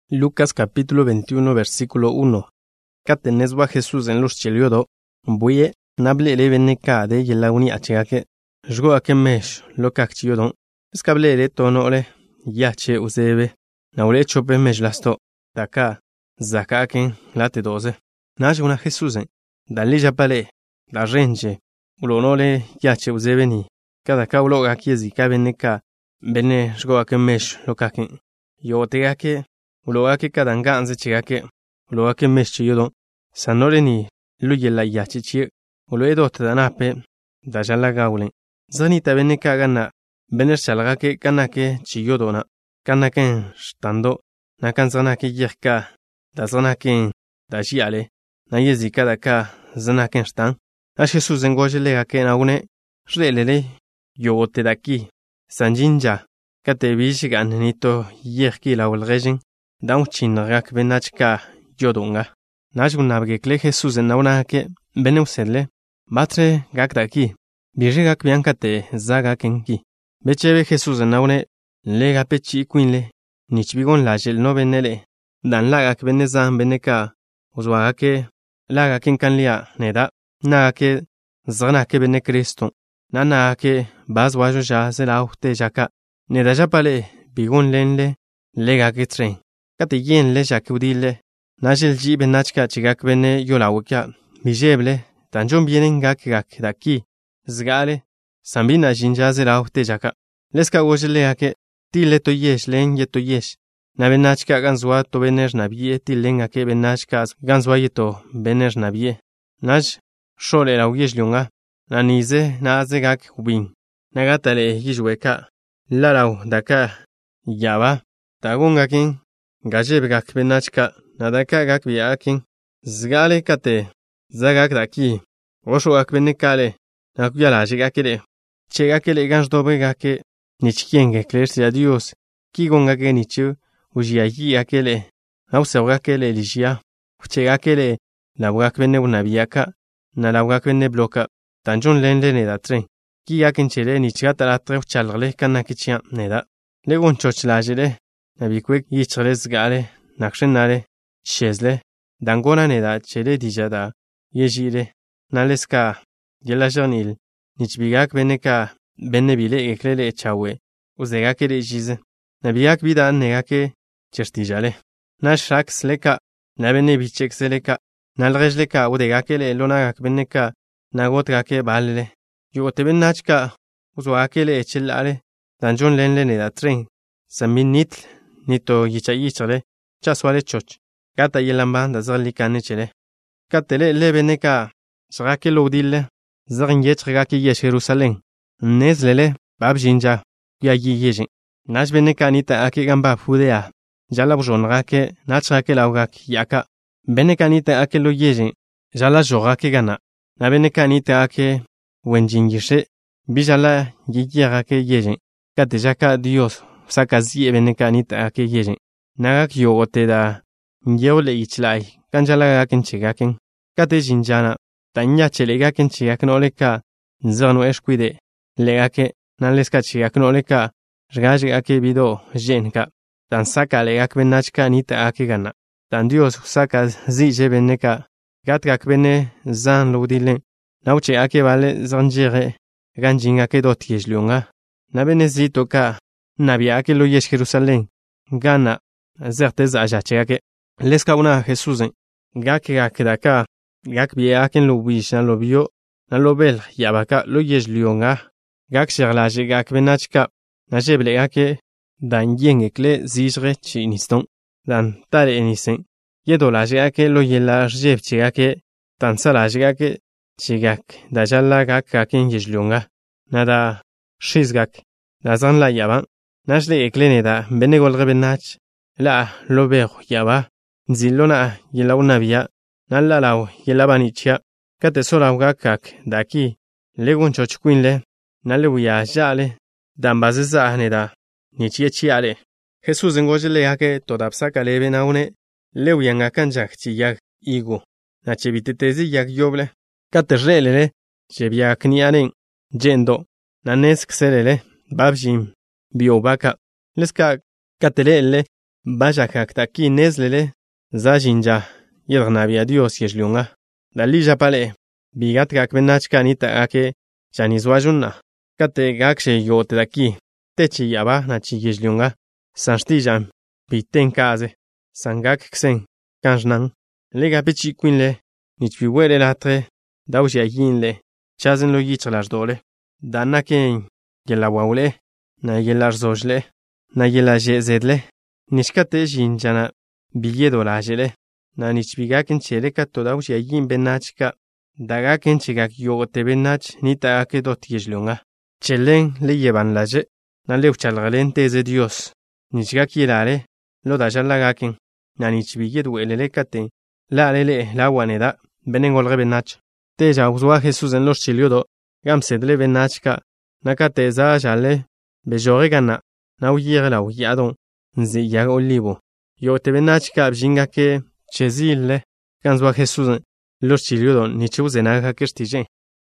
Lucas capítulo 21 versículo 1. Kateneswa Jesús en los cheliodo, buye, nable le veneka de yelauni achegake, jgo akemesh, lokak chiodon, escable le tonole, yache uzebe, naule chope mejlasto, daka, zakaken, late 12. Naj una Jesúsen, dali japale, la renje, ulonole, yache uzebeni, cada kaulo akiezi kabeneka, bene jgo akemesh, lokaken, yo tegake, uloake kadanga anze chigake, uloake mesh yodon, sanore ni luye la yachichi, uloedo tadanape, dajala gaulen. Zani tabene kagana, bener chalgake kanake chiyodona, kanaken stando, nakan zanake yerka, da zanaken dajiale, na yezika daka zanaken stan, a Jesús engojele gake na une, relele, yogote daki, sanjinja, kate bijigan nito yerki la ulrejin, dauchin rak benachka yodunga. Najun nabgekle Jesús en naunake beneusele, batre gak daki, birigak biankate zagakenki. Bechebe Jesús en naune, lega pechi quinle, nichbigon lajel no benele, dan lagak benezan beneka, uzwagake, lagaken kanlia neda, nagake zanake bene Cristo, nanake bazwajo ja zelaute jaka, neda japale, bigon lenle, lega ke tren. Kate yen le jake udile, najel jibe nachka chigak bene yolawukya, bijeble, tanjon bienen gak daki, zgale, sambina jinjaze laute jaka. Leska wojele ake, tile to yesh len yeto yesh, na benachka ganzwa to bener nabie, tilen ake benachka ganzwa yeto bener nabie. Naj, shole la uyesh lyunga, na nize na aze gak ubin, nagatale yishweka, lalaw daka, yaba, tagungakin, gajeb gak benachka, nadaka gak biakin, zgale kate, zagak daki, osho gak benekale, nakuyala jegakele, chegakele ganjdobe gake, nichkienge clerse a Dios, kigongake nichu, ujiayi akele, ausegakele lishia, uchegakele, labgak bene unabiaka, na labgak bene bloka, tanjon lenle neda tren, kiyakin chele nichgata la tref chalgle kanakichia neda, legon chochlajele, nabikwek yichgle zgale, nakshenale, shezle, dangona neda chele dijada, yejile, naleska, yelajonil, nichbigak beneka, benebile eklele echawe, uzegakele jize, nabiyak bidan negake, chertijale, nashrak sleka, nabene bichek seleka, nalrejleka udegakele lonagak beneka, nagotgake balele, yogoteben nachka, uzwakele echelale, danjon lenle neda tren, samin nitl, nito yichayichle, chaswale choch, kata yelamban da zerlikane chele. Katele lebeneka, zrake lodille, zeringet regake yesh Jerusalem, nezlele, bab jinja, yayi yejin. Najbeneka nita ake gamba fudea, jala bujonrake, nachrake laugak yaka. Beneka nita ake lo yejin, jala jorake gana. Nabeneka nita ake wenjingishe, bijala yigirake yejin. Katejaka Dios, sakazi beneka nita ake yejin. Nagak yogote da, ngeole ichlai, kanjala gaken chigaken. Kate jinjana, tanya chelegaken chigaken oleka, nzano esquide, legake, naleska chigaken oleka, rgajake bido, jenka, tan saka legak benachka nita ake gana, tan Dios saka zije beneka, gatkak bene zan lodilen, nauche ake vale zanjere, ganjin ake dot yejlunga, nabene zito ka, nabi ake lo yesh Jerusalem, gana, zertez ajacheke, leska una Jesusen, gake daka, gak biaken lo wish na lo bio, na lo bel yabaka lo yejlunga, gak sherlaje gak benachka, na jeble gake, dan yengekle zizre chiniston, dan tale enisen, yedolaje gake lo yela jeb chigake, tan salaje gake, chigak, da jalla gak gaken yejlunga, nada shizgak, da zan la yaban, najle eklene da benegolre benach, la lo bejo yaba, zilona yela unabia, nalalaw yelabanichia, kate soraw gakak, daki, legun chochquinle, nalebuya jale, dambaziza neda, nichiechiale. Jesús engojele yake todapsaka lebe naune, leuyan kanjak chiyak igu, nachebitezi yak yoble, kate relele, chebiak nianen, jendo, nanesk selele, babjim, biobaka, leska katelele, Vaya kakta ki nezlele, za jinja, yedgnabi a Dios yezliunga. Dali japale, bigat gak benach kanita ake, chanizwajunna. Kate gakshe yote daki, techi yaba na chi yezliunga. Sanstijam, biten kaze, sangak ksen, kanjnan. Lega pechi quinle, nichpi wele latre, dauja yinle, chazen lo yichlas dole. Dana ken, yelawawle, na yelarzojle, na yelajezedle. Nishkate jinjana, biyedo lajele, na nichbigaken chele kato dauja yin benachka, dagaken chigak yogote benach, nita ake dot yezliunga. Chelen le llevan laje, na leuchalgalen teze Dios. Nichgak yelare, lo dajalagaken, na nichbiyed welele katen, la lele la waneda, benengolge benach. Teja uzwa Jesús en los chiliodo, gamsedle benachka, nakateza jale, bejorigana, na uyere la uyadon, nzi yag olivo. Yo te benachka abjinga ke, chezille, ganzwa Jesús en los chiliodo, nichuzenaga kirtije.